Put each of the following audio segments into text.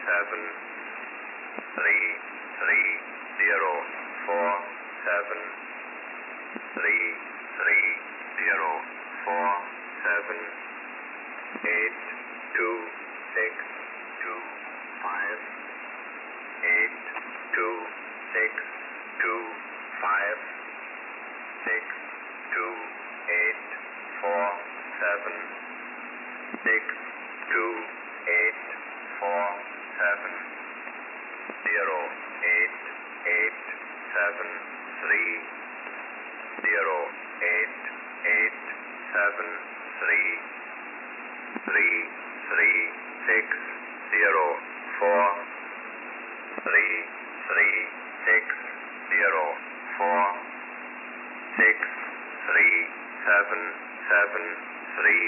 7 3 3 0 4 7 3 3 0 4 7 8 2 6 2 5 8 2 6 2 5 6 2 8 4 7 6 2 8 4 7 0 8 8 7 3 0 8 8 7 3 3 3 6 0 4 3 3 6 0 4 6 3 7 7 3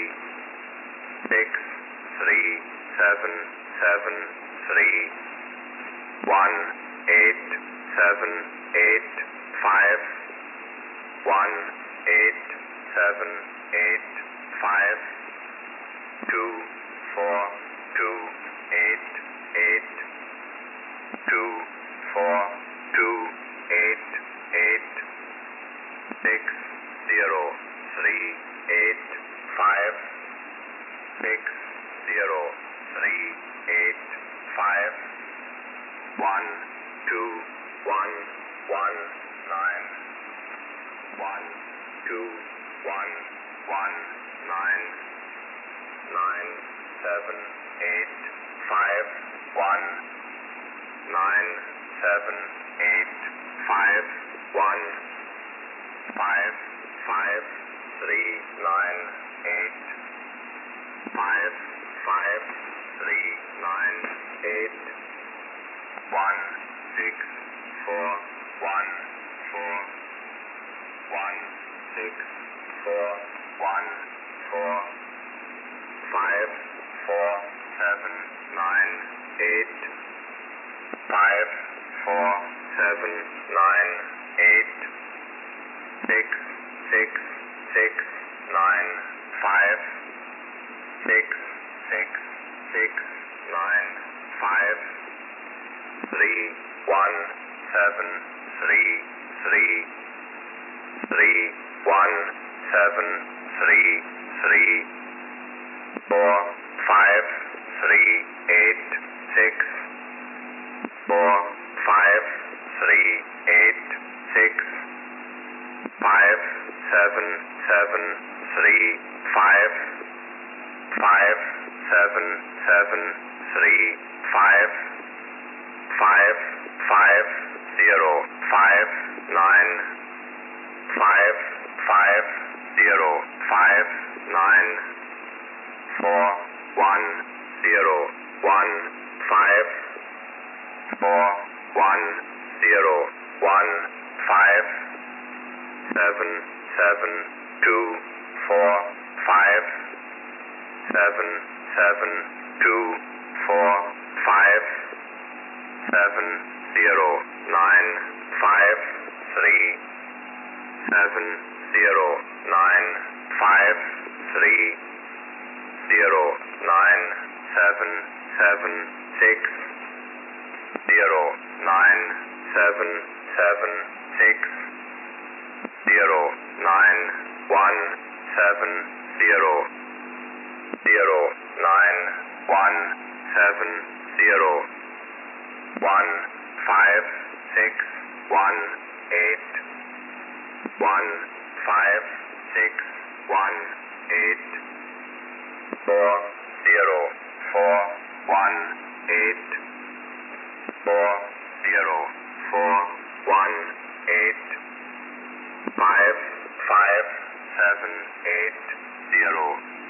6 3 7 7 3 1 8 7 8 5 1 8 7 8 5 2 4 2 8 8 2 4 2 8 8 6 0 3 8 5 6 0 3 8 5 1 2 1 1 9 1 2 1 1 9 9 7 8 5 1 9 7 8 5 1 5 5 3 9 8 5 5 3 9 8 1 6 4 1 4 1 6 4 1 4 5 4 7 9 8 5 4 7 9 8 6 6 6 9 5 6 6 6 9 5 3 1 7 3 3 3 1 7 3 3 4 5 3 8 6 4 5 3 8 6 5 7 7 3 5 5 7 7 3 5 5 5 0 5 9 5 5 0 5 9 4 1 0 1 5 4 1 0 1 5 7 7 2 4 5 7 7 2 4 5 7 0 9 5 3 7 0 9 5 3 0 9 7 7 6 0 9 7 7 6 0 9 1 7 0 0 9 1 7 0 1 5 6 1 8 1 5 6 1 8 4 0 4 1 8 4 0 4 1 8 5 5 7 8 0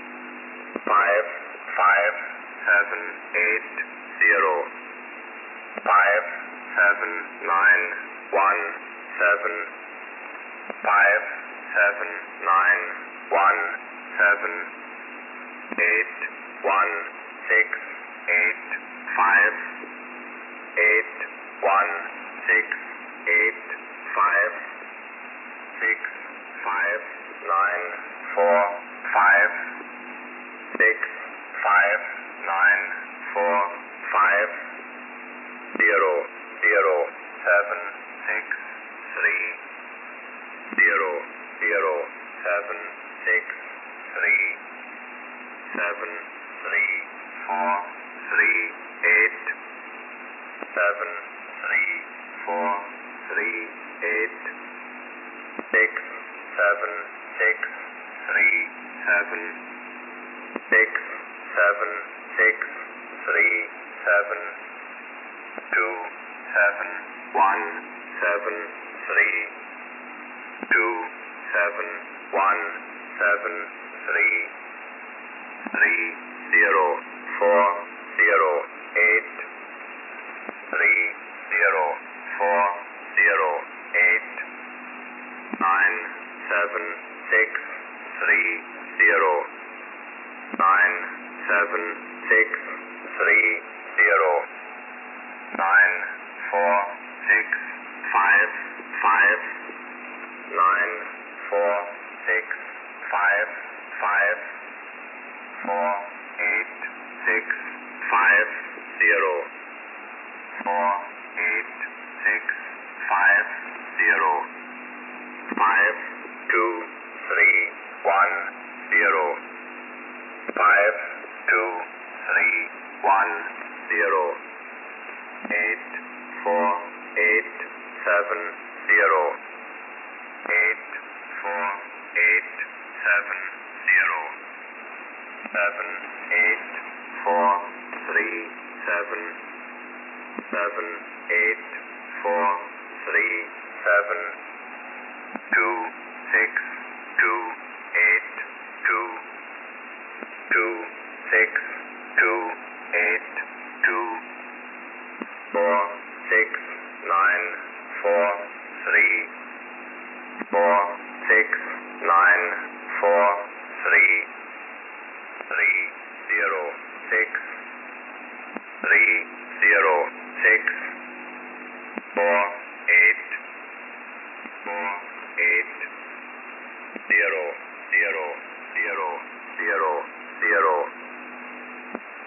5 5 7 8 0 5 7 9 1 7 5 7 9 1 7 8 1 6 8 5 8 1 6 8 5 6 5 9 4 5 6 5 9 4 5 7 3 4 3 8 6 7 6 3 7 6 7 6 3 7 2 7 1 7 3 2 7 1 7 3 3 0 4 0 8 3 0 4 0 8 9 7 6 3 0 9 7 6 3 0 9 4 6 5 5 9 4 6 5 5 4 8 6 5 0 4 8 6 5 0 5 2 3 1 0 5 2 3 1 0 8 4 8 7 0 8 4 8 7 0 7 8 4 3 7 7 8 4 3 7 2 6 2 8 2 2 6 2 8 2 4 6 9 4 3 4 6 9 4 3 3 0 6 3 0 6 4 8 4 8 0